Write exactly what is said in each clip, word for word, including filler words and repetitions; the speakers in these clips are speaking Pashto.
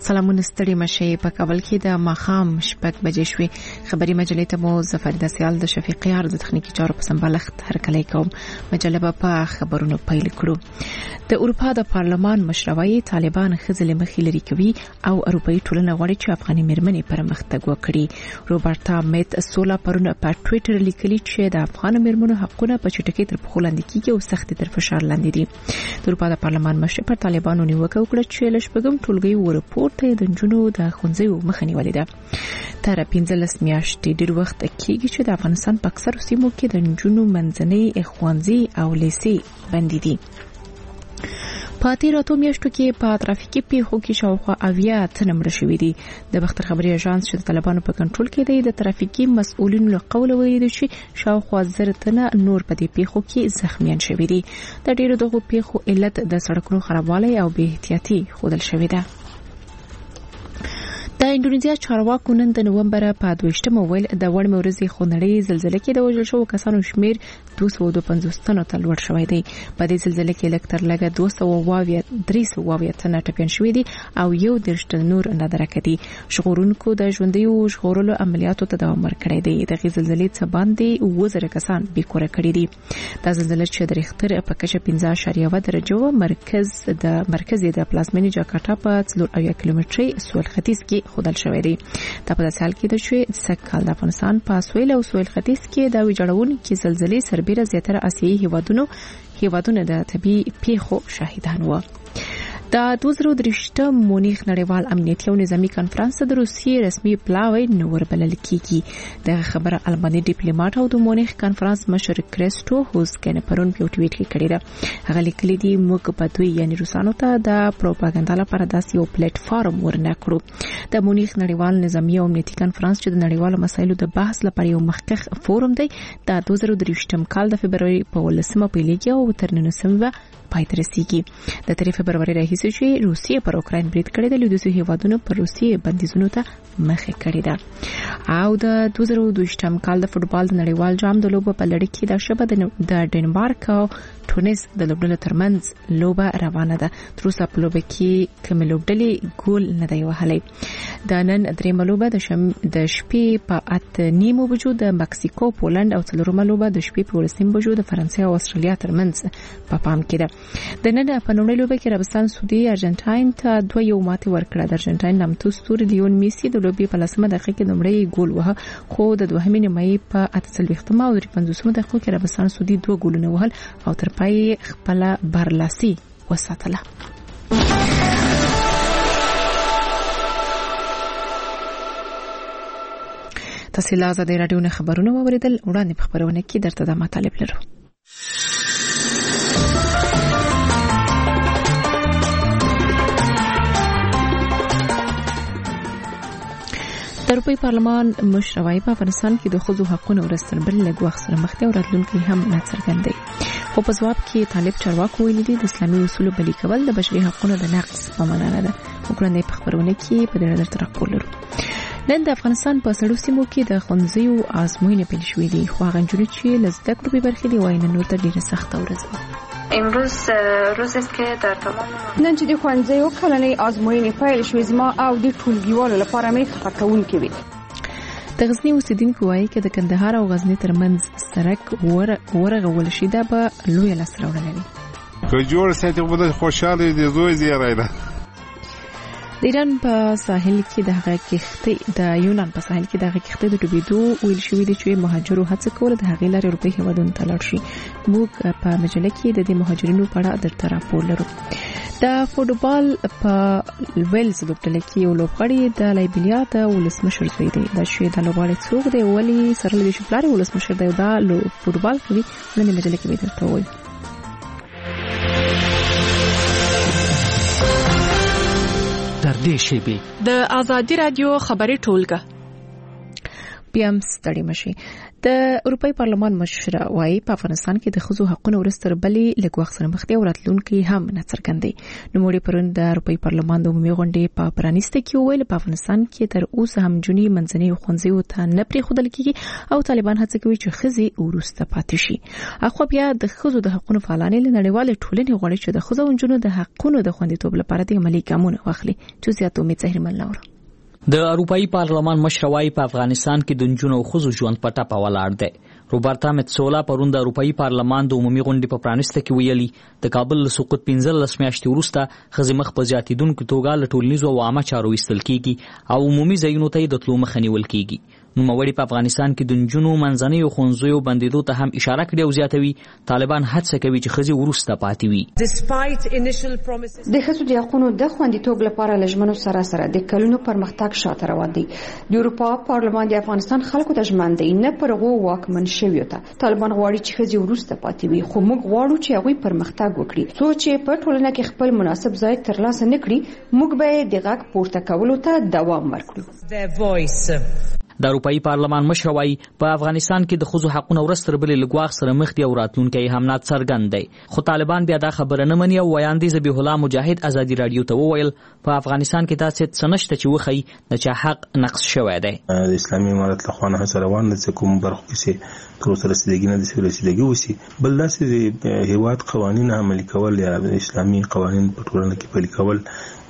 سلامونه ستړي مشه په کابل کې د ماخام شپږ بجې شوې خبري مجلې ته مو ظفر د سیال د شفیقیار د تخنیکی چارو په سمبالښت هرکلی کوم. مجله په خبرونو پیل کړو. د اروپا د پارلمان مشروعي طالبان خزل مخې لري کوي او اروپאי ټولنه غواړي چې افغاني مېرمنې پرمختګ وکړي. روبرتا میت سولا پرونه په ټوئیټر لیکلي چې د افغان مېرمنو حقونه په چټکۍ تر پخو لاندې کیږي او سخت تر فشار لاندې دي. د اروپا د پارلمان مشر پر طالبانو نیوکه وکړه چې لشپږم ټولګي ورپورټ د جنونو د خونځیو مخه نیولې ده. تر پنځلس میاشتې ډیر وخت کېږي چې د افغانستان په اکثر سیمو کې د جنونو منځنۍ ښوونځي او لیسې بندي دي. په تیرو اتو میاشتو کې په ترافیکي پیښو کې شاوخوا اویا تنه مړه شوي دي. د بختر خبري اژانس چې د طالبانو په کنټرول کې دی د ترافیکي مسؤلینو له قوله ویلي دي چې شاوخوا زر تنه نور په دې پیښو کې زخمیان شوي دي. د ډیرو دغو پیښو علت د سړکونو خرابوالی او بې احتیاطي ښودل شوې ده. د انډونیزیا چارواکو نن د نومبر په دویشتمه ویل د وړمې ورځې خونړۍ زلزلې کې د وژل شوو کسانو شمیر دوه سوه دوه پنځوس تنو ته لوړ شوی دی. په دې زلزلې کې لږ تر لږه دوه سوه اویا درې سوه اویا تنه ټپیان شوي دي او یو دېرش تن نور نادرکه دي. ژغورونکو د ژوندیو ژغورلو عملیاتو ته دوام ورکړی دی. دغې زلزلې څخه باندې اووه زره کسان بېکوره کړي دي. دا زلزله چې د ریختر په کچه پنځه اعشاریه اوه درجه وه مرکز د مرکز د پلازمینې جاکارتا په څلور اویا کیلومتري سویل ختیځ کې خودل شوی دی. دا په داسې حال کې ده چې سږکال د افغانستان په سویل او سویل ختیځ کې د ویجاړونکې زلزلې سربیره زیاتره آسیایي هیوادونو هیوادونه د طبي پیښو شاهدان وو. د دوه زره درېشتم مونیخ نړیوال امنیتي او نظامی کانفرنس د روسیې رسمي پلاوی نور بلل کیږي. د خبره الماني ډیپلوماټ او د مونیخ کانفرنس مشر کریسټو هوسکن پرون په ټویټ کې کړی ده. هغه لیکلي دي موږ په دوی یعنی روسانو ته د پروپاګاندا لپاره داسې یو پلیټ فارم ورنکړو. د مونیخ نړیوال نظامی او امنیتي کانفرنس چې د نړیوالو مسایلو د بحث لپاره یو مخکخ فورم دی د دوه زره درېشتم کال د فبرवरी په ولسمه پیلېږي او تر نولسمه پای ته رسیږي. د تاریخ فبرवरी راهیسې چې روسیې پر اوکراین برید کړی د لویدیځو هیوادونو پر روسیې بندیزونو ته مخه کړې ده. او د دوه زره دویشتم کال د فوټبال د نړیوال جام د لوبو په لړۍ کې د شبه د ډنمارک او ټونس د لوبډلو ترمنځ لوبه روانه ده. تر اوسه په لوبه کې کوم لوبډلې ګول نه دی وهلی. د نن درېیمه لوبه د شم د شپې په اته نیمو بجو د مکسیکو پولند او څلورمه لوبه د شپې په ولسم بجو د فرانسې او استرالیا ترمنځ په پام کې ده. د نن په نومړۍ لوبه کې عربستان سعودي ارجنټاین ته دوه یو ماتې ورکړه. د ارجنټاین نامتو ستوري لیون میسي د لوبې په لسمه دقیقه کې لومړی ګول وهه خو د دوهمې نیمایي په اته څلوېښتمه او درې پنځوسمه دقیقه کې عربستان سعودي دوه ګولونه وهل او تر پای خپل برلاسي وساتله. تاسو له آزادۍ رادیو نه خبرونه واوریدل. وړاندې په خبرونه کې درته د مطالب لرو. د اروپאי پارلمان مشروعي په افغانستان کې د ښځو حقوقو ورستل بل لږ وخت سره مخ ته او راتلونکي هم ناڅرګند دی. خو په ځواب کې طالب چارواکو ویلي دي د اسلامي اصولو پلي کول د بشري حقوقو د نقض په معنا نه ده. وګورئ په خبرونه کې په دې اړه راپور لرو. نن د افغانستان په سړو سیمو کې د ښوونځیو ازموینې پیل شوې دي. خو هغه نجونې چې له زده کړو بې برخې دي وایي نن ورته ډېره سخته ورځ ده. امروز روز است که در تمام نن چې د ښوونځیو کلنۍ ازموینې پیل شوې زما او د ټولګیوالو لپاره مې خفه کوونکې وي. د غزنی اوسیدونکو وایي چې د کندهار او غزنی ترمنځ سړک ورغول شي دا به لویه لاسته راوړنه وي. که جوړ ساتي خو خوشاله دي زوی زیری ده. د ایران په ساحل کې د هغه کښتۍ د یونان په ساحل کې د هغه کښتۍ د ډوبېدو ویل شوي دي چې مهاجرو هڅه کوله د هغې لارې اروپایي هیوادونو ته لاړ شي. موږ په مجله کې د دې مهاجرینو په اړه درته راپور لرو. د فوټبال په ویلز لوبډله کې یو لوبغاړی د لایبیریا د ولسمشر زوی دی. دا چې د لوبغاړي څوک دی ولې سره له دې چې پلار ولسمشر دی دا فوټبال کوي نن مجله کې به درته وایو. در دې شیبې د آزادۍ رادیو خبري ټولګه بیا هم ستړي مشي. د اروپאי پارلمان مشر وايي په افغانستان کې د ښځو حقوقو ورستر بلې لږ وخت سره مخ دي او راتلونکي هم نه څرګندي. نو موږ پرون د اروپאי پارلمان د عمومي غونډې په پرانیسته کې ویل په افغانستان کې تر اوسه هم جنۍ منځنۍ ښوونځیو ته نه پرېښودل کېږي او طالبان هڅه کوي چې ښځې ورسته پاتې شي. اخو بیا د ښځو د حقوقو فعالانې له نړیوالې ټولنې غواړي چې د ښځو او نجونو د حقوقو د خوندیتوب لپاره د عملي ګامونه واخلي. چې زیات امید زهرمن لور د اروپאי پارلمان مشر وايي په افغانستان کې د نجونو او ښځو ژوند په ټپه ولاړ دی. روبرتا متسولا پرون د اروپאי پارلمان د عمومي غونډې په پرانیسته کې ویلي د کابل له سقوط پنځلس میاشتې وروسته ښځې مخ په زیاتېدونکو توګه له ټولنیزو او عامه چارو ایستل کېږي او عمومي ځایونو ته یې د تلو مخه نیول کېږي. نوموړي په افغانستان کې د نجونو منځنیو ښوونځیو بندېدو ته هم اشاره کړې او زیاتوي طالبان هڅه کوي چې ښځې وروسته پاتې وي. د ښځو د حقوقو د خوندیتوب لپاره لجمنو سره سره د کلونو پرمختګ شاته روان دی. د اروپا پارلمان د افغانستان خلکو ته ژمن دی نه پر غو واکمن شویو ته. طالبان غواړي چې ښځې وروسته پاتې وي خو موږ غواړو چې هغوی پرمختګ وکړي. څو چې په ټولنه کې خپل مناسب ځای ترلاسه نه کړي موږ به د غږ پورته کولو ته دوام ورکړو. د اروپאי پارلمان مشر وايي په افغانستان کې د ښځو حقوقو ورستر بلې لګواغ سره مخ دي او راتلونکي هم نه څرګند دی. خو طالبان بیا دا خبره نه مني او ویاندې ذبیح الله مجاهد ازادي رادیو ته وویل په افغانستان کې داسې څه نشته چې وخی د چا حق نقص شوی دی. د اسلامي امارت له خوا نه روان دي کوم برخو کې تر اوسه رسیدګي نه دي رسیدګي وسی بل داسې هیواد قوانین عملي کول یا اسلامي قوانین په ټولنه کې پلي کول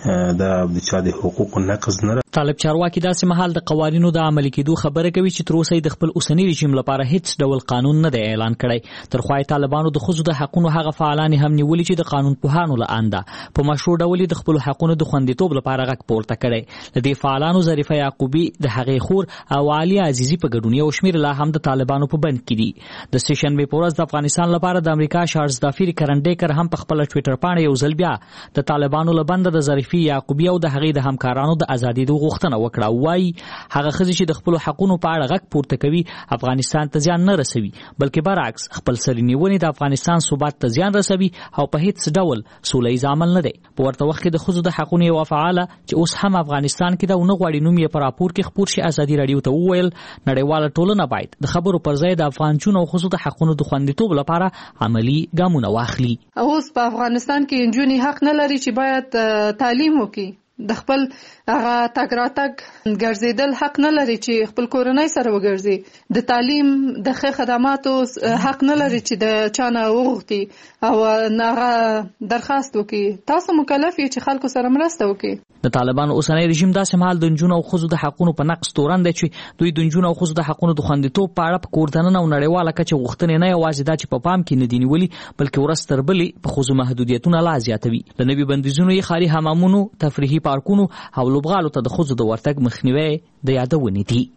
دا د چا د حقوقو نقض نه. طالب چارواکي داسې مهال د قوانینو د عملي کېدو خبره کوي چې تر اوسه د خپل اوسنی رژیم لپاره هیڅ ډول قانون نه دی اعلان کړی. تر خو طالبانو د ښځو د حقوقو هغه فعالان هم نیولي چې د قانون پوهانو له انده په مشروع ډول د خپل حقوقو د خوندیتوب لپاره غږ پورته کړی. د دې فعالانو ظریفه یعقوبی د هغې خور او عالیه عزیزی په ګډون یو شمېر لا هم د طالبانو په بند کې دي. د سټیشن په ورځ د افغانستان لپاره د امریکا شارز دافیر کرنډیکر هم په خپل ټوئیټر باندې یو ځل بیا د طالبانو له بند د ظریفه یعقوبی او د هغې د همکارانو د ازادي د غوښتنه وکړه. وایي هغه ښځې چې د خپل حقوقو په اړه غږ پورته کوي افغانستان ته زیان نه رسوي بلکې برعکس خپل سرې نیونې د افغانستان ثبات ته زیان رسوي او په هیڅ ډول سولیز عمل نه دی. په ورته وخت کې د ښځو د حقوقو یو فعاله چې اوس هم افغانستان کې د ونه غواړي نوم یې په راپور کې خپور شي ازادي رادیو ته وویل نړیواله ټولنه باید د خبرو پر ځای د افغان چونو او ښځو د حقوقو د خوندیتوب لپاره عملی ګامونه واخلي. اوس په افغانستان کې نجونې حق نه لري چې باید تعلیم وکړي. د خپل هغه تګ راتګ ګرځیدل حق نه لري چې خپل کورنۍ سره وګرځي. د تعلیم د ښه خدماتو حق نه لري چې د چانه وغوښتي او هغه درخواست وکړي. تاسو مکلف یې چې خلکو سره مرسته وکړي. د طالبانو اوسنی رژیم داسې مهال د نجونو او ښځو د حقوقو په نقض تورن دی چې دوی د نجونو او ښځو د حقوقو د خوندیتوب په اړه په کوردننه او نړیواله کچه غوښتنې نه یوازې دا چې په پام کې نه دي نیولي بلکې ورځ تر بلې په ښځو محدودیتونه لا زیاتوي. د نوي بندیزونو یې ښاري حمامونو تفریحي پارکونو او لوبغالو ته د ښځو د ورتګ مخنیوی د یادونې دي.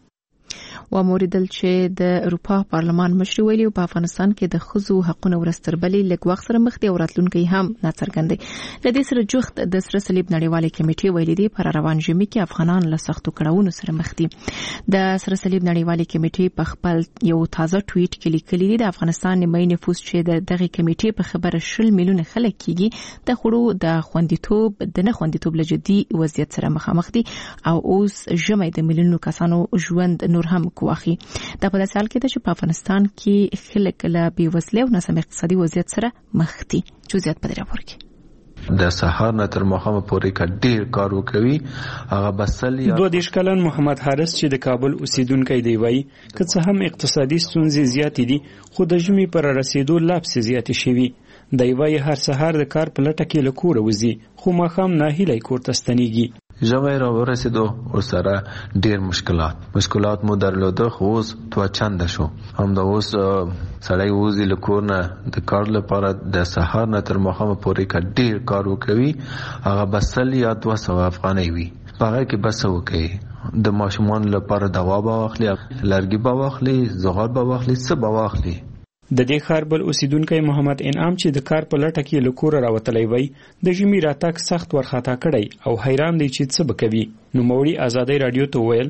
و موریدل چې د اروپا پارلمان مشر ویلي په افغانستان کې د ښځو حقوقو ورستر بلې لږ وخت سره مخ دي او راتلونکي هم نه څرګند دي. د دې سره جوخت د سره صلیب نړیوالې کمیټې ویلي دي پر روان ژمي کې افغانان له سختو کړاوونو سره مخ دي. د سره صلیب نړیوالې کمیټې په خپل یو تازه ټویټ کې لیکلي دي د افغانستان نیمه نفوس چې د دغه کمیټې په خبره شل میلیونه خلک کېږي د خړو د خوندیتوب د نه خوندیتوب لجدي وضعیت سره مخامخ دي او اوس ژمي د میلیونونو کسانو ژوند نور هم واخی. دا په داسې حال کې ده چې په افغانستان کې خلک له بېوزلۍ او ناسم اقتصادي وضعیت سره مخ دي. جزئیات په دې راپور کې د سهار نه تر ماښامه پورې کا ډیر کار وکوي. هغه بسل یا دوه دیش کلن محمد حارث چې د کابل اوسیدونکی دی وایي که څه هم اقتصادي ستونزې زیاتې دي خو د ژمي پر رسیدو لا پسې زیاتې شوي. دی وایي هر سهار د کار په لټه کې له کوره وځي خو ماښام ناهیلی کور ته ستنېږي. ژمی را ورسېدو ورسره ډېر مشکلات مشکلات مو درلوده خو اوس دوه چنده شو. همدا اوس سړی وځي له کور نه د کار لپاره د سهار نه تر ماښامه پورې که ډېر کار وکوي هغه به سل یا دوه سوه افغانۍ وي. په هغه کې به څه وکوي؟ د ماشومانو لپاره دوا به واخلي لرګي به واخلي زغال به واخلي څه به واخلي. د دې ښار بل اوسیدونکی محمد انعام چې د کار په لټه کې له کوره راوتلی وی د ژمي راتګ سخت ورخطا کړی او حیران دی چې څه به کوي. نوموړي ازادي رادیو ته ویل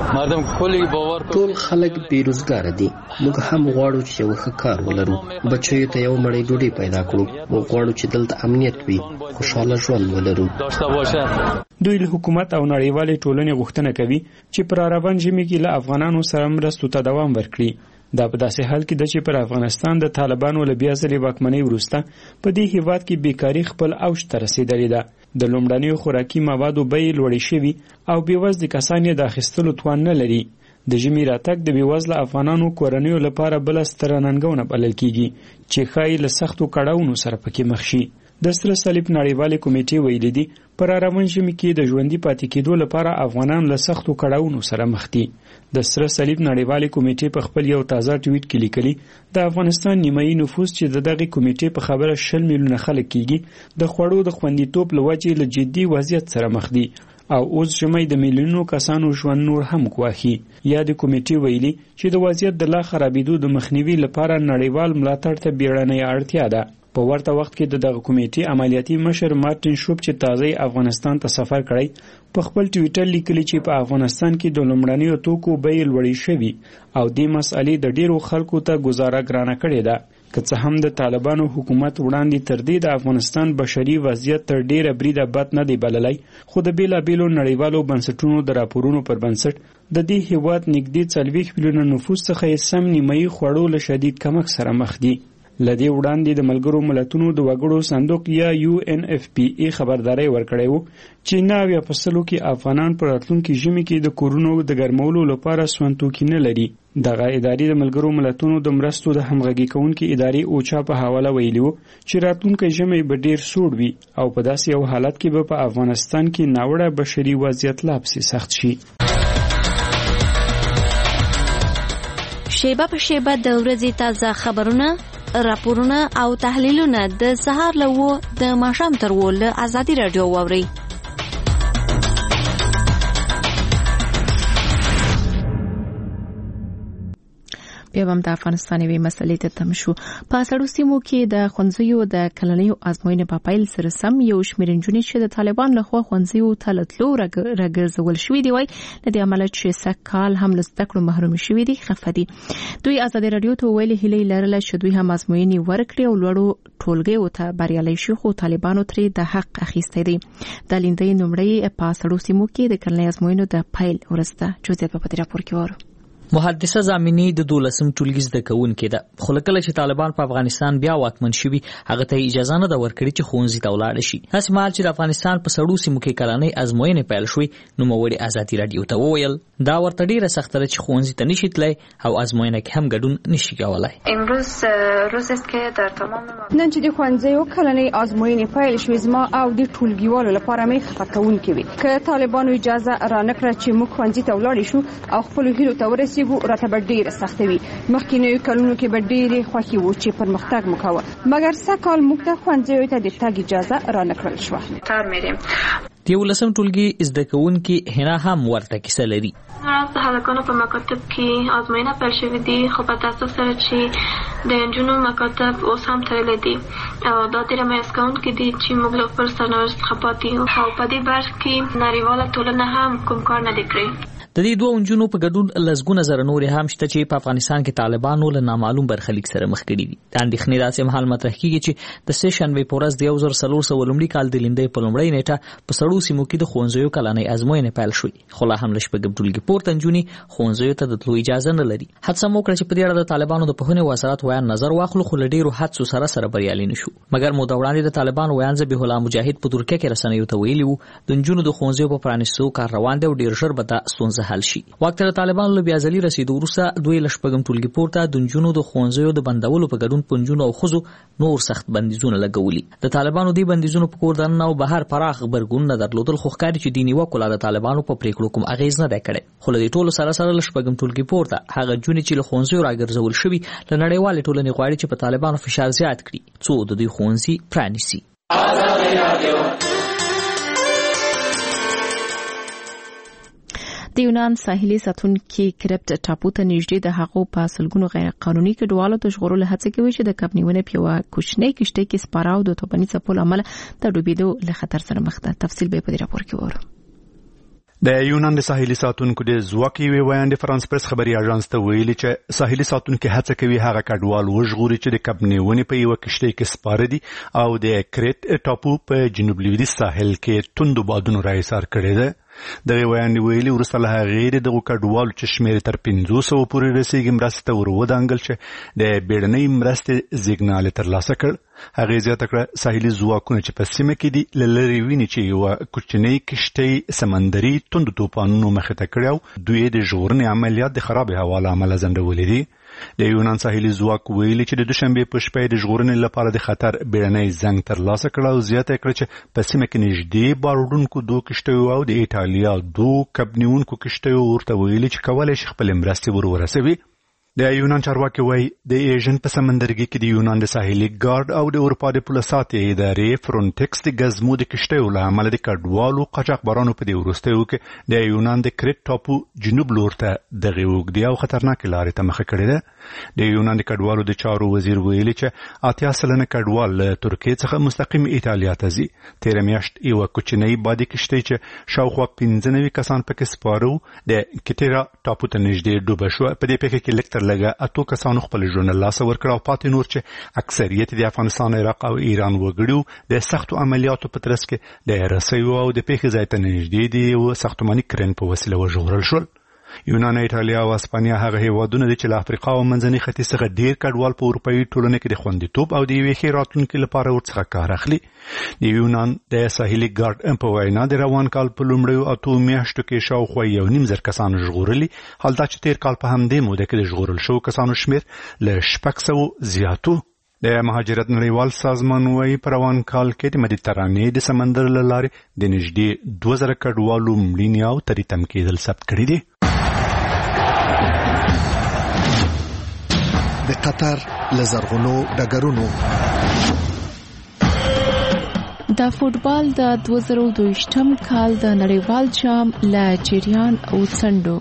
ټول خلک بیروزګار دي. موږ هم غواړو چې یو ښه کار ولرو بچیو ته یو مړۍ ډوډۍ پیدا کړو. موږ غواړو چې دلته امنیت وي خوشحاله ژوند ولرو. دوی له حکومت او نړیوالې ټولنې غوښتنه کوي چې پر روان ژمي کې له افغانانو سره مرستو ته دوام ورکړي. دا په داسې حال کې د چې پر افغانستان د طالبانو له بیا ځلې واکمنۍ وروسته په دې هیواد کې بیکاري خپل اوج ته رسېدلې ده. د لومړنیو خوراکي موادو بیې لوړې شوي او بېوزلي کسان یې د اخیستلو توان نه لري. د ژمي راتګ د بېوزله افغانانو کورنیو لپاره بله ستره ننګونه بلل کېږي چې ښایي له سختو کړاوونو سره پکې مخ شي. د سره صلیب نړیوالې کمیټې ویلي دي په راروان ژمي کې د ژوندي پاتې کېدو لپاره افغانان له سختو کړاوونو سره مخ دي. د سره صلیب نړیوالې کمیټې په خپل یو تازه ټویټ کې لیکلي د افغانستان نیمایي نفوس چې د دغې کمیټې په خبره شل میلیونه خلک کېږي د خوړو د خوندیتوب له وجې له جدي وضعیت سره مخ دي او اوس ژمی د میلیونونو کسانو ژوند نور هم ګواښي. یا د کمیټې ویلي چې د وضعیت د لا خرابېدو د مخنیوي لپاره نړیوال ملاتړ ته بیړنۍ اړتیا ده. په ورته وخت کې د دغه کمیټې عملیاتي مشر مارټین شوپ چې تازه افغانستان ته سفر کړی په خپل ټویټر لیکلي چې په افغانستان کې د لومړنیو توکو بیې لوړې شوي او دې مسئلې د ډیرو خلکو ته ګزاره ګرانه کړې ده. که څه هم د طالبانو حکومت وړاندې تر دې د افغانستان بشري وضعیت تر ډیره بریده بد نه دی بللی، خو د بېلابېلو نړیوالو بنسټونو د راپورونو پر بنسټ د دې هیواد نږدې څلوېښت میلیونه نفوس څخه یې سم نیمایي خوړو له شدید کمښت سره مخ دي. له دې وړاندې د ملګرو ملتونو د وګړو صندوق یا یو ان اف پی ای خبرداری ورکړی و چې نه اویا په سلو کې افغانان په راتلونکي ژمي کې د کورونو د ګرمولو لپاره سون توکي نه لري. دغه ادارې د ملګرو ملتونو د مرستو د همغږي کوونکې ادارې اوچا په حواله ویلي و چې راتلونکی ژمی به ډیر سوړ وي او په داسې یو حالت کې به په افغانستان کې ناوړه بشري وضعیت لا پسې سخت شي. شیبه په شیبه د ورځې تازه خبرونه، راپورونه او تحلیلونه د سهار له وو د ماښام تر وو له ازادي راډیو واورئ. بیا هم د افغانستان یوې مسلې ته تم شو. په سړو سیمو کې د ښوونځیو د کلنیو ازموینې په پیل سره سم یو شمېر نجونې چې د طالبان لخوا ښوونځیو ته له تلو راګرځول شوي دي وایي له دې امله چې سږ کال هم له زده کړو محروم شوي دي خفه دي. دوی ازادي راډیو ته ویلي هیله لرله چې دوی هم ازموینې ورکړي او لوړو ټولګیو ته بریالي شي، خو طالبانو ترې د حق اخیستی دی. د لیندۍ نومړی په سړو سیمو کې د کلنۍ ازموینو د پیل وروسته جزئیات په دې راپور کې وارو. محدثه زامینی د دولسم ټولګي زده کوونکې ده، خو کله چې طالبان په افغانستان بیا واکمن شوي هغه ته اجازه نه ده ورکړې چې ښوونځي ته ولاړ شي. هسې مهال چې د افغانستان په سړو سیمو کې کلنۍ ازموینې پیل شوې، نوموړي ازادي راډیو ته وویل دا ورته ډیره سخته ده چې ښوونځي ته نشي تللی او ازموینه کې هم ګډون نشي کولی. امروز روز است که در تمام نن چې د ښوونځیو کلنۍ ازموینې پیل شوې زما او د ټولګیوالو لپاره مې خفه کوونکې وي. که طالبانو اجازه رانکړه چې موږ ښوونځي ته ولاړ شو او خپلو هیلو ته ورسېږو راته به ډېره سخته وي. مخکینیو کلونو کې به ډېرې خوښې وو چې پرمختګ مو کوه، مګر سږ کال موږ ته ښوونځیو ته د تګ اجازه رانکړل شوه. تار میریم د یولسم ټولګي زده کوونکي هنا هم ورته کیسه لري. د هلکانو په مکاتب کې ازموینه پیل شوې دي، خو په تاسو سره چې د نجونو مکاتب اوس هم تړلي دي او دا ډېره مایوس کوونکې دي چې موږ له خپل سرنوشت څخه پاتې یو او په دې برخه کې نړیواله ټولنه هم کوم کار نه دی کړی. د دې دوه نجونو په ګډون لسګونه زره نور هم شته چې په افغانستان کې طالبانو له نامعلوم برخلیک سره مخ کړي دي. د اندېښنې داسې مهال مطرح کېږي چې د سه شنبې په ورځ د یو زر څلور سوه لومړي کال د لیندۍ په لومړۍ نیټه په سړو سیمو کې د ښوونځیو کلنۍ ازموینې پیل شوې، خو لا هم له شپږم ټولګي پورته نجونې ښوونځیو ته د تلو اجازه نه لري. هڅه مو وکړه چې په دې اړه د طالبانو د پوهنې وزارت ویان نظر واخلو، خو له ډېرو هڅو سره سره بریالي نه شو. مګر موده وړاندې د طالبانو ویان ذبیح الله مجاهد په ترکیه کې رسنیو ته ویلي وو د نجونو د ښوونځیو په پرانیستو کار روان دی او ډېر ژر به دا ستونزه حل شي. وخت د طالبانو له بیا ځلي رسیدو وروسته دوی له شپږم ټولګي پورته د نجونو د ښوونځیو د بندولو په ګډون په نجونو او ښځو نور سخت بندیزونه لګولي. د طالبانو دې بندیزونو په کور دننه او بهر پراخ غبرګونونه درلودل، خو ښکاري چې دې نیوکو لا د طالبانو په پریکړو کوم اغېز نه دی کړی. خو له دې ټولو سره سره له شپږم ټولګي پورته هغه نجونې چې له ښوونځیو راګرځول شوي له نړیوالې ټولنې غواړي چې په طالبانو فشار زیات کړي څو د دوی ښوونځي پرانیسي. د یونان ساحلي ساتونکي کرپټ ټاپو ته نږدې د هغو په سلګونو غیر قانوني کډوالو د ژغورلو هڅه کوي چې د کب نیونې په یوه کوچنۍ کشتۍ کې سپاره او د توپاني څپو له امله د ډوبېدو له خطر سره مخ ده. تفصیل به په دې راپور کې وورو. د یونان د ساحلي ساتونکو د ځواک یوې ویان د فرانس پریس خبري اژانس ته ویلي چې ساحلي ساتونکو هڅه کوي هغه کډوال وژغوري چې د کب نیونې په یوه کشتۍ کې سپاره دي او د کریت ټاپو په جنوب لویدیځ ساحل کې توندو بادونو را ایسار کړی ده. دغه ویاندې ویلي وروسته له هغې د دغو کډوالو چې شمېر تر پنځو سوو پورې رسیږي مرستې ته ور ودانګل چې د بیړنۍ مرستې زیګنال ترلاسه کړ. هغې زیاته کړه ساحلي ځواکونه چې په سیمه کې دي له لرې ویني چې یوه کوچنۍ کښتۍ سمندري توندو توپانونو مخې ته کړې او دوی د ژغورنې عملیات د خرابې هوا له امله ځنډولي دي. د یونان ساحلي ځواک ویلي چې د دوشنبې په شپه د ژغورنې لپاره د خطر بیړنی زنګ ترلاسه کړ او زیاته کړه چې په سیمه کې نږدې باروړونکو دوه کښتیو او د ایټالیا دوه کبنیونکو کښتیو ورته ویلي چې کولی شي خپلې مرستې ور ورسوي. د یونان چارواکي وایي د ایژن په سمندرګي کې د یونان د ساحلي ګارد او د اروپا د پوله ساتې ادارې فرونټکس د ګزمو د کښتیو له امله د کډوالو قاچاقبرانو په دې وروستیو کې د یونان د کریت ټاپو جنوب لور ته دغې اوږدې او خطرناکې لارې ته مخه کړې ده. د یونان د کډوالو د چارو وزیر ویلي چې اتیا سلنه کډوال له ترکیې څخه مستقیم ایټالیا ته ځي. تېره میاشت یوه کوچنۍ بادي کښتۍ چې شاوخوا پنځه نوي کسان پکې سپاره وو د کټیرا ټاپو ته نږدې ډوبه شوه. په دې پیښه کې لږ تر لږه اتو کسانو خپل ژوند له لاسه ورکړ او پاتې نور چې اکثریت د افغانستان، عراق او ایران وګړي د سختو عملیاتو په ترڅ کې د رسیو او د پیښې ځای ته نږدې د یو ساختماني کرین په وسیله وژغورل شول. یونان، ایټالیا او اسپانیا هغه هیوادونه دي چې له افریقا او منځني ختیځ څخه ډېر کډوال په اروپایي ټولنه کې د خوندیتوب او د یوې ښې راتلونکي لپاره ورڅخه کار اخلي. د یونان د ساحلي ګارد په وینا د روان کال په لومړیو اتو میاشتو کې شاوخوا یو نیم زر کسان ژغورلي، حال دا چې تېر کال په همدې موده کې د ژغورل شوو کسانو شمېر له شپږ سوو زیاتو. د مهاجرت نړیوال سازمان وايي په روان کال کې د مدیترانې د سمندر له لارې د نږدې دوه زره کډوالو مړینې او تری تم کېدل ثبت کړي دي. د قطر لزرغونو ډګرونو د فوټبال د دوه زره دوهشتم کال د نړیوال جام له جریان او څنډو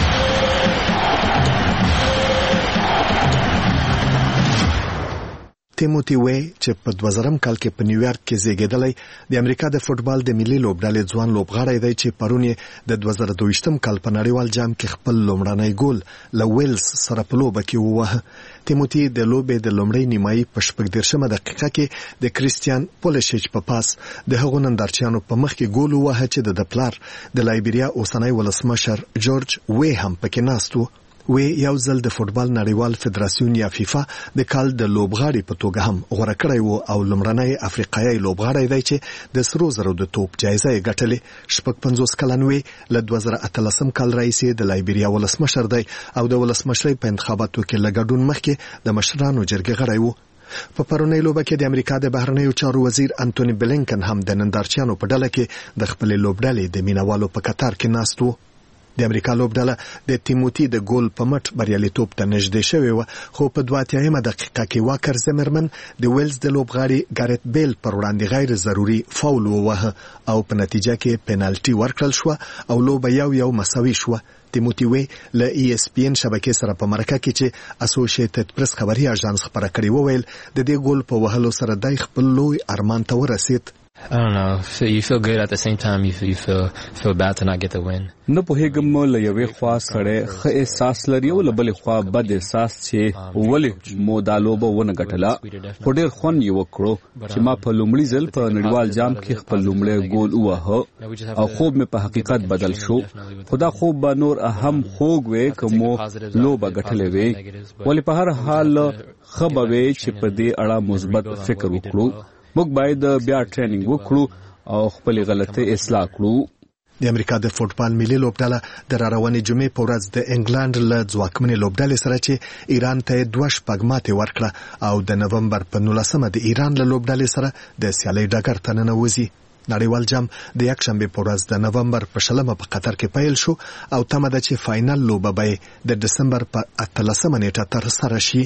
تیموتی وی چې په دوه زرم کال کې په نیویارک کې زیږیدلی د امریکا د فوټبال د ملي لوبډلې ځوان لوبغاړی دی چې پرون یې د دوه زره دوهشتم کال په نړیوال جام کې خپل لومړنی ګول له ویلز سره په لوبه کې ووهه. تیموتی د لوبې د لومړۍ نیمایي په شپږ دېرشمه دقیقه کې د کریستیان پولیشچ په پاس د هغو نندارچیانو په مخ کې ګول ووهه چې د پلار د لایبیریا اوسنی ولسمشر جورج وی هم پکې ناست و. وی یو ځل د فوټبال نړیوال فدراسیون یا فیفا د کال د لوبغاړي په توګه هم غوړه کړی وو او لومړنی افریقایي لوبغاړی دی چې د سرو زرو د توپ جایزه یې ګټلې. شپږ پنځوس کلن وی له دوه زره اتلسم کال راهیسې د لایبیریا ولسمشر دی او د ولسمشرۍ په انتخاباتو کې له ګډون مخکې د مشرانو جرګې غړی وو. په پرونی لوبه کې د امریکا د بهرنیو چارو وزیر انټونی بلینکن هم د نندارچیانو په ډله کې د خپلې لوبډلې د مینوالو په کتار کې ناست وو. د امریکا لوبډله د تیموتی د ګول په مټ بریالیتوب ته نږدې شوې وه، خو په دوه اتیایمه دقیقه کې واکر زمرمن د ویلز د لوبغاړي ګارت بیل پر وړاندې غیر ضروري فاول ووهه او په نتیجه کې پینالټي ورکړل شوه او لوبه یو یو مساوي شوه. تیموتی وی له ای اس پی ان شبکې سره په مرکه کې چې اسوسییټډ پریس خبري اژانس خبره کړې وویل د دې ګول په وهلو سره دای خپل لوی ارمان ته ورسید. I don't know. You feel good at the same time. You feel, you feel feel bad to not get the win. نه په هیګم له یوې خوا سره ښه احساس لري او له بلې خوا بد احساس چې ولې مو دا لوبه ونه ګټله. خو ډېر خوند یې وکړو چې ما په لومړي ځل په نړیوال جام کې خپل لومړی ګول وواهه او خوب مې په حقیقت بدل شو. خو دا خوب به نور اهم خوږ وی که مو لوبه ګټلې وی، ولې په هر حال ښه به وی چې په دې اړه مثبت فکر وکړو. موږ باید بیا ټریننګ وکړو او خپل غلطۍ اصلاح کړو. د امریکا د فوټبال ملي لوبډله د راروانې جمعې په ورځ د انګلند له ځواکمنې لوبډلې سره چې ایران ته دوه شپږ ماتې ورکړه او د نومبر په نولسمه د ایران له لوبډلې سره د سیالۍ ډګر ته ننوځي. نړیوال جام د یکشنبې په ورځ د نومبر په شلمه په قطر کې پیل شو او تمه ده چې فاینل لوبه به د دسمبر په اتلسمه نیټه ترسره شي.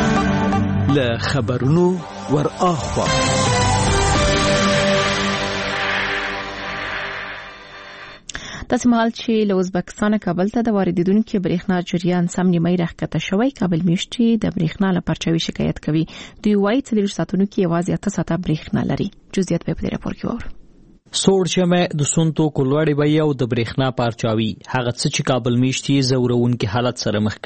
له خبرونو ور اخوا تاسو مهال چې له ازبکستان کابل ته د واردېدونکو برېښنا جریان سم نیمه راښکته شوی. کابل میشتي د برېښنا لپاره پرچاوي شکایت کوي. دوی وایي چې د ساتونکو کې یوازې اته ساعته برېښنا لري. جزئیات په دې راپور کې وره. سوړ چمه د سونتو کولوړی وی او د برېښنا پارچاوي هغه څه چې کابل میشتي زورونکو حالت سره مخ کړي.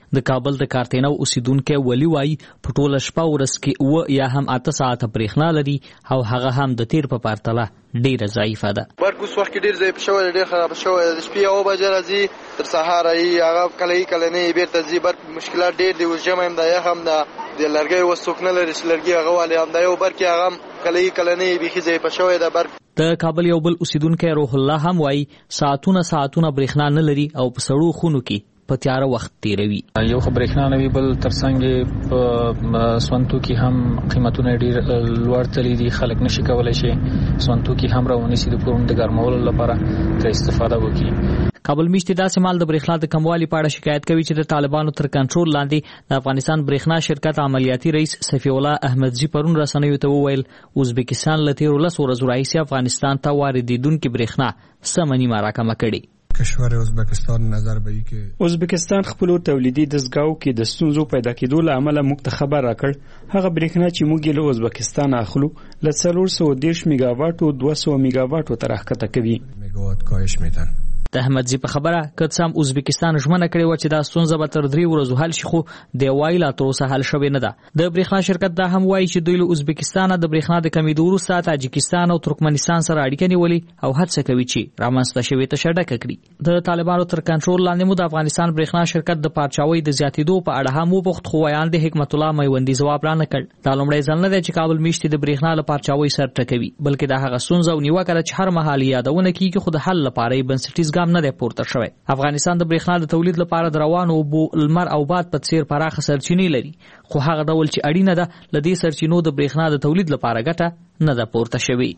د کابل د کارتینو اوسیدونکو ولی وای په ټوله شپه ورځ کې و یا هم اته ساعته برېښنا لري او هغه هم د تیر په پرتله ډیره ضعیفه ده. برق اوس وخت کې ډیر ضعیف شوی، ډیر خراب شوی. د شپې او بجې راځي تر سهار یې هغه کله کله نه بیرته ځي. برق مشکلات ډیر دي. اوس جمع هم د یخ هم د لرګي وسوک نه لري، لرګي هغه والي هم د یو برق هغه کله کله نه بیخي ضعیف شوی د برق. د کابل یو بل اوسیدونکو روح الله هم وای ساعتونه ساعتونه برېښنا نه لري او په سړو خونو کې په تیاره وخت تیروي. یو خو برېښنا نه وي، بل ترڅنګ په سونتو کې هم قیمتونه ډیر لوړ تللي دي. خلک نشي کولای شي سونتو کې هم راونیسي د کورونو د ګرمولو لپاره تر استفاده وکړي. کابل میشتي داسې مال د برېښنا د کموالي په اړه شکایت کوي چې د طالبانو تر کنټرول لاندې د افغانستان برېښنا شرکت عملیاتي رئیس صفی الله احمدزي پرون رسنیو ته وویل ازبکستان له تیرو لسو ورځو راهیسې افغانستان ته واردېدونکې برېښنا سمه نیمه راکمه کړې. کشور ازبکستان نظر به ای که ازبکستان خپل تولیدي دستګاو کې د ستونزو پیدا کېدو له امله موږ ته خبر راکړ هغه برېښنا چې موږ له ازبکستان اخلو له څلور سوه دېرش میگا واټو دوه سوه میگا واټو ته راښکته کوي. میگا واټ کاهش میدن. د احمدزي په خبره که څه هم ازبکستان ژمنه کړې وه چې دا ستونزه به تر درې ورځو حل شي، خو دی وایي لا تر اوسه حل شوې نه ده. د برېښنا شرکت دا هم وایي چې دوی له ازبکستانه د برېښنا د کمیدو وروسته تاجکستان او ترکمنستان سره اړیکه نیولې او هڅه کوي چې رامنځته شوې تشه ډکه کړي. د طالبانو تر کنټرول لاندې مو د افغانستان برېښنا شرکت د پارچاوۍ د زیاتېدو په اړه هم وپوښت، خو ویاند حکمت الله میوندي ځواب رانه کړ. دا لومړی ځل نه دی چې کابل میشتي د برېښنا له پارچاوۍ سر ټکوي، بلکې دا هغه ستونزه او نیوکه ده چې هر مهال یادونه کیږي، خو د حل لپاره یې بنسټیز ګام نه دی پورته شوی. افغانستان د برېښنا د تولید لپاره د روانو اوبو، لمر او باد په څیر پراخه سرچینې لري، خو هغه ډول چې اړینه ده له دې سرچینو د برېښنا د تولید لپاره ګټه نه ده پورته شوې.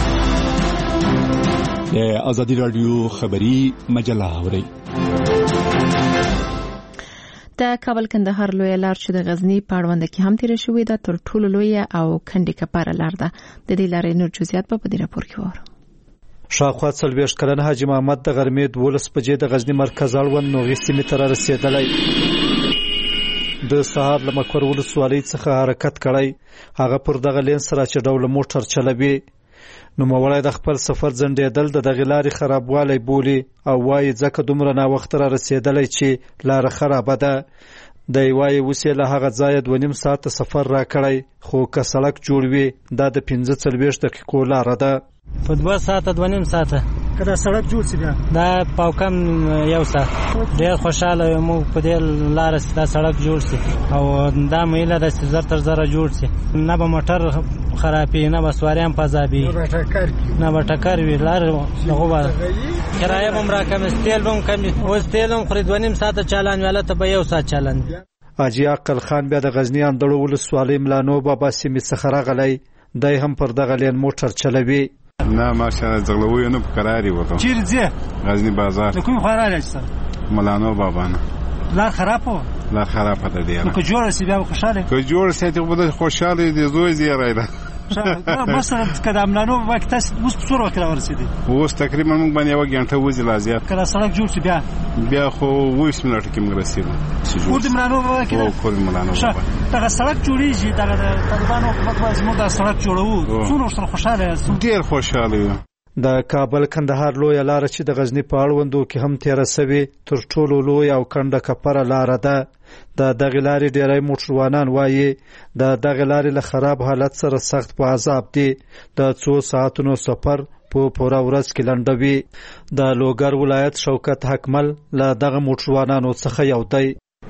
د ازادي راډیو خبري مجله اورئ. د کابل کندهار لوی لار چې د غزنی پاړوند کې هم تیر شوې ده تر ټولو لوی او کندې کپاره لار ده. د دې لارې نور جزئیات په دې راپور کې وره. شاوخوا څلوېښت کلن حاجي محمد د غرمې دولس بجې د غزنی مرکز اړوند نوغې سیمې ته رارسېدلی. د سهار له مکور ولسوالۍ څخه حرکت کړی. هغه پر دغه لین سره چې ډوله موټر چلوي. نوموړی د خپل سفر ځنډېدل د دغې لارې خرابوالی بولي او وایي ځکه دومره ناوخته رارسېدلی چې لاره خرابه ده. دی وایي اوس یې له هغه ځایه دوه نیم ساعته سفر راکړی، خو که سړک جوړ وي دا د پنځه څلوېښت دقیقو لاره ده. په دوه ساعته دوه نیم ساعته که دا سړک جوړ شي بیا دا پاو کم یو ساعت. ډېر خوشحاله یم موږ په دې لاره چې دا سړک جوړ شي او دا مهیله ده چې زر تر زره جوړ شي، نه به موټر خرابي، نه به سواریان پازابي، نه به ټکر وي. لار دغه به کرایه به هم راکمې، تیل به هم کمي. اوس تیل هم خوري، دوه نیم ساعته چالان وي، هلته به یو ساعت چالان وي. حاجي عقل خان بیا د غزني اندړو ولسوالۍ ملانو بابا سیمې څخه راغلی. دی هم پر دغه لین موټر چلوي. نه ماشاءالله زغلوی نه په قراري وته. چیرې ځې؟ غزنی بازار. د کوم خبره راځي؟ ملانو بابا نه. لار خراب و؟ لار خراب ده دی. که جوړ شي بیا خوشاله. که جوړ شي ته به خوشاله دي زوی زیری ده. مثلا کله ملانو وخت تاسو اوس په څوره وخت ورسېدي؟ اوس تقریبا موږ باندې یو غنټه وځي لازم. کله سړک جوړ شي بیا بیا خو وېس منټ کې موږ رسیدو. کور د ملانو وکړه. او کور ملانو. دا سړک جوړیږي، دا د طالبانو حکومت باندې موږ دا سړک جوړو. څونه سره خوشاله یو. ډیر خوشاله یو. د کابل کندهار لوی لار چې د غزنی په اړوندو کې هم تیر سوي تر ټولو لوی او کنده کپره لار ده. د دغه لارې ډیری موټروانان وایي د دغه لارې له خراب حالت سره سخت په عذاب دي. د څو ساعتونو سفر په پوره ورځ کې لنډوي. د لوګر ولایت شوکت حکمل له دغه موټروانانو څخه یو دی.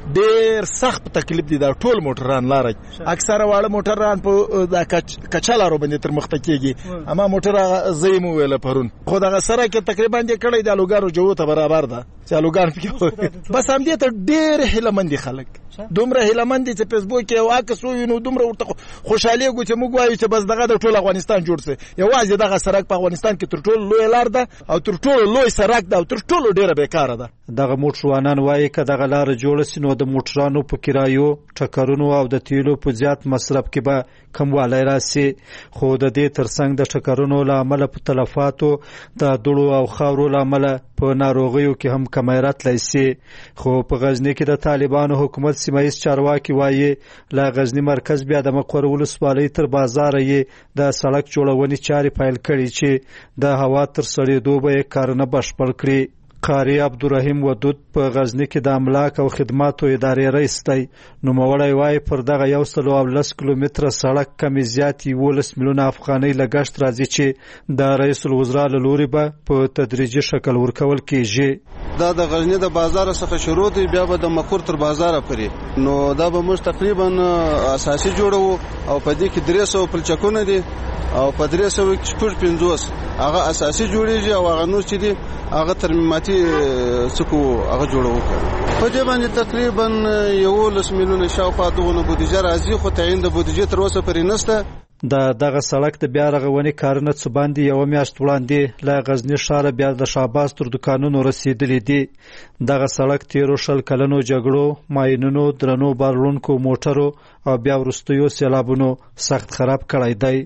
ډیر سخت تکلیف دي دا ټول موټران لاري. اکثره واړه موټران په د کچالارو باندې تر مخته کېږي، اما موټر زېمو ویل پرون خو دغه سره کې تقریبا دې کړی د لوګارو جو ته برابر ده چې لوګار پکې. بس هم دې ته ډیر هیلمند خلک، دومره هیلمند چې فیسبوک کې واکس وینو، دومره ورته خوشاله غو چې موږ وایو چې بس دغه د ټول افغانستان جوړ سي. یوازې دغه سړک په افغانستان کې تر ټولو لوی لار ده او تر ټولو لوی سړک ده او تر ټولو ډیره بیکاره ده. دغه موټروانان وایي که دغه لار جوړ سي نو د موټرانو په کرایو، ټکرونو او د تیلو په زیات مصرف کې به کموالی راسي. خو د دې ترڅنګ د ټکرونو له امله په تلفاتو، د دوړو او خاورو له امله په ناروغیو کې هم کمی راتلی سي. خو په غزني کې د طالبانو حکومت سیمایي چارواکي وایي له غزني مرکز بیا د مقر ولسوالۍ تر بازار یې د سړک جوړونې چارې پیل کړي چې د هوا تر سړېدو به یې کارونه بشپړ کړي. قاری عبدالرحیم ودود په غزنی کې د املاک او خدماتو ادارې رئیس دی. نوموړی وایي پر دغه یو سل او لس کیلومتره سړک کمې زیات یولس میلیونه افغانۍ لګښت راځي چې د رئیس الوزرا له لوري به په تدریجي شکل ورکول کیږي. دا د غزنی د بازار څخه شروع دی، بیا به د مقر تر بازار پورې، نو دا به موږ تقریبا اساسي جوړو او په دې کې درې سوه پلچکونه دي او په درې سوه شپږ پنځوس هغه اساسي جوړیږي او هغه نور چې دي هغه ترمیماتي څکو هغه جوړو. په دې باندې تقریبا یولس میلیونه شاوخوا دغه بودیجه راځي، خو تعین د بودیجې تر اوسه پورې نشته. د دغه سړک د بیا رغونې کارونه څه باندې یو میاشت وړاندې له غزنی ښاره بیا د شهباز تر دکانونو رسیدلی دي. دغه سړک تیرو شل کلنو جګړو، ماینونو، درنو بارلونکو موټرو او بیا وروستیو سیلابونو سخت خراب کړی دی.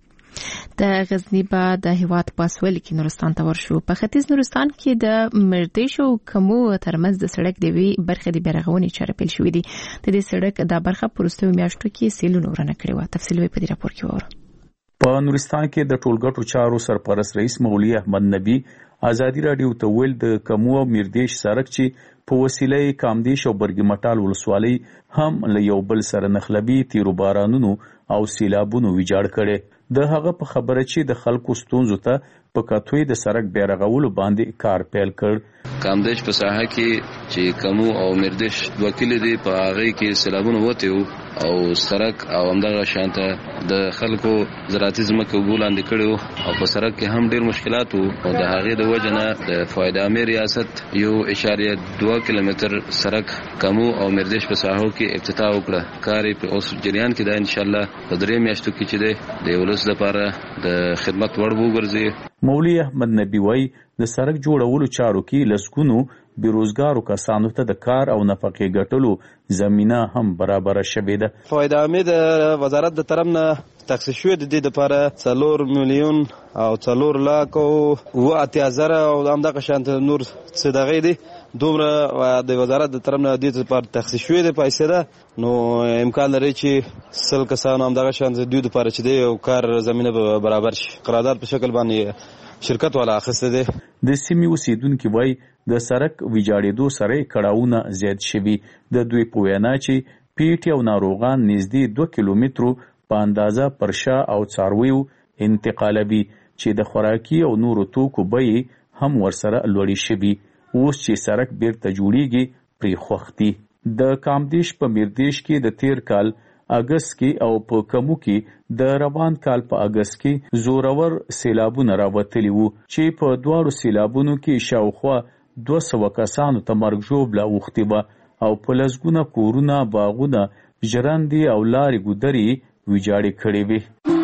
د غزنی با د هیواد پاسوال کې نورستان ته ورشو. په ختیځ نورستان کې د مردیش او کمو ترمنځ د سړک دی وی برخه دی بیرغونی چاره پیل شوې دي. د دې سړک د برخه پرستو میاشتو کې سیلونو ورنه کړی و. تفصیل په دې راپور کې وره. په نورستان کې د ټولګټو چارو سرپرست رئیس مولوی احمد نبی ازادي رادیو ته ویل د کمو او مردیش سړک چې په وسیله کامدیش او برګی مټال ولسوالۍ هم له یو بل سره نخلبي تیرو بارانونو او سیلابونو ویجاړ کړي. د هغه په خبره چې د خلکو ستونزو ته په کتوی د سړک بیرغولو باندې کار پیل کړ. کامدیش په ساحه کې چې کمو او مردیش دوه کلی دي، په هغه کې سیلابونه وته او سړک او همدغه شانته د خلکو زراعتي ځمکې وګولاندې کړو او په سړک کې هم ډیر مشکلات وو او د هغې د وجه نه د فایده امیر ریاست یو اشاریه دوه کیلومتر سړک کمو او مردیش په ساحو کې افتتاح وکړه. کار په اوس جریان کې ده، ان شاء الله په درې میاشتو کې چې ده د ولس لپاره د خدمت وړ وګرځي. مولوی احمد نبی وای د سړک جوړولو چارو کې لسګونو بیروزګارو کسانو ته د کار او نفقې ګټلو زمينه هم برابر شوې ده. فایده امید وزارت د طرف نه تخصیص شوې د دې لپاره څلور میلیون او څلور لاک او اتیا زره او همدغه شانت نور څه دغه دي دومره د وزارت د طرف نه د دې لپاره تخصیص شوې ده پیسې ده. نو امکان لري چې سل کسان همدغه شانت د دې لپاره چې د کار زمينه برابر شي. قرارداد په شکل باندې شرکت والا اخیسته ده. د سیمې اوسیدونکو وای د سړک ویجاړېدو سره کړهونه زیات شوي. د دوی په وینا چې پیټ او ناروغان نږدې دوه کیلومترو په اندازه پرشا او څارویو انتقالوي چې د خوراکي او نورو توکو بیې هم ورسره لوړې شوي. اوس چې سړک بیرته جوړیږي پرې خوښتي. د کامدیش په مردیش کې د تیر کال اگست کې او په کمو کې د روان کال په اگست کې زورور سیلابونه راوتلي وو چې په دواړو سیلابونو کې شاوخوا دوه سوه کسانو ته مرګ ژوبله اوښتې وه او په لسګونه کورونه، باغونه، ژرندې او لارې ګودرې ویجاړې کړې وې.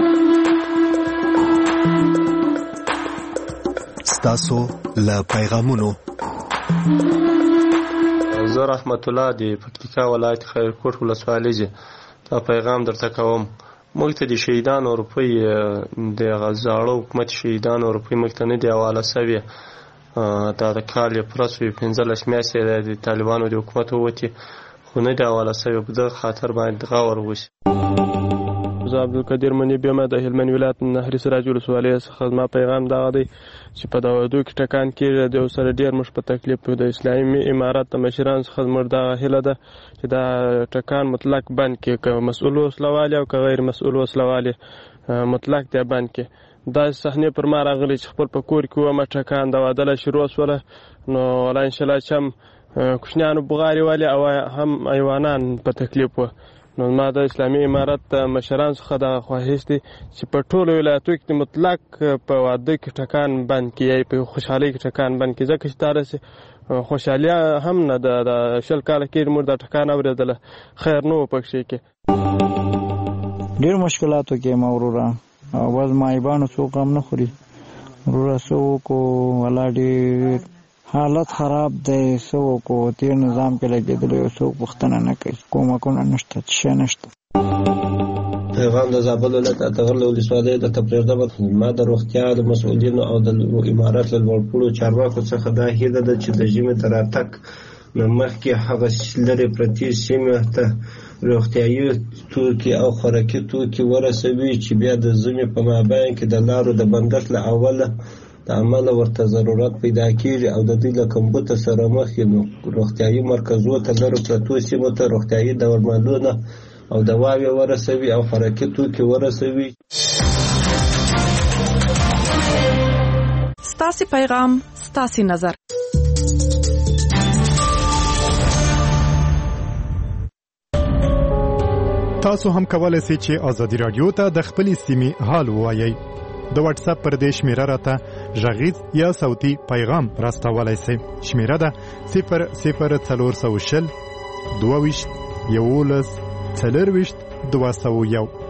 ستاسو له پیغامونو زه رحمت الله د پکتیکا ولایت خیرکوټ ولسوالۍ دا پیغام درته کوم. موږ ته د شهیدانو روپۍ د زاړه حکومت شهیدانو روپۍ موږ ته نه دي حواله سوې. دا د کال یې پوره سوې پنځلس میاشتې د طالبانو د حکومت ووتې خو نه دي حواله سوې. په دغه خاطر باید غور وشي. زه عبدالقدیر منیب یم د هلمند ولایت نهري سراج ولسوالۍ څخه. زما پیغام دغه دی چې په دغه ودو کې ټکان کېږي د یو سره ډېر موږ په تکلیف د اسلامي امارت د مشرانو څخه زموږ دغه هیله ده چې دا ټکان مطلق بند کړي، که مسؤل وسلوالې او که غیر مسؤل وسلوالې مطلق دی بند کړي. دا صحنې پر ما راغلي چې خپل په کور کې ومه ټکان د وادله شروع شوله، نو الله انشاءالله چې هم کوچنیانو بغارې والې او هم حیوانان په تکلیف وه. نو ما د اسلامي امارت مشران څخه د خواهش دی چې په ټولو ولایتو کې مطلق په واده کې ټکان بند کړي، په خوشحالۍ کې ټکان بند کړي. ځکه چې دا راسې خوشحالي هم نه ده، د شل کاله کې موږ دا ټکان اورېدله، خیر نه و پکښې کې. ډېر مشکلاتو کې یم وروره او بس مایبانو څوک هم نه خوري. وروره څه وکړو، والله ډېر حالت خراب دی. څه وکړو، تېر نظام کې لګېدلی یو څوک پوښتنه نه کوي، کومکونه نشته، څه شی نشته. پیغام د زابل ولایت اتغر له ولسوالۍ درته پرېږدم. ما د روغتیا د مسؤلینو او د امارت له لوړپوړو چارواکو څخه دا هیله ده چې د ژمي تر راتګ نه مخکې هغه لرې پرتې سیمې ته روغتیایي توکي او خوراکي توکي ورسوي چې بیا د ژمي په مابین کې د لارو د بندښت له اوله د عمل ورته ضرورت پیدا کیږي او د دې له کمبود سره مخ نو روغتيایي مرکزونو ته لرو پرتو سیمو ته روغتيایي درملونه او دواوی ورسوي او خوراکي توکي ورسوي. ستاسي پیغام ستاسي نظر. تاسو هم کولای شئ چې ازادي رادیو ته د خپلې سیمې حال ووایئ. د واتس اپ پر دې شمیره راته غږیز یا صوتي پیغام راستولای شئ. شمیره ده صفر صفر څلور سوه شل دوه ویشت یولس څلور ویشت دوه سوه یو.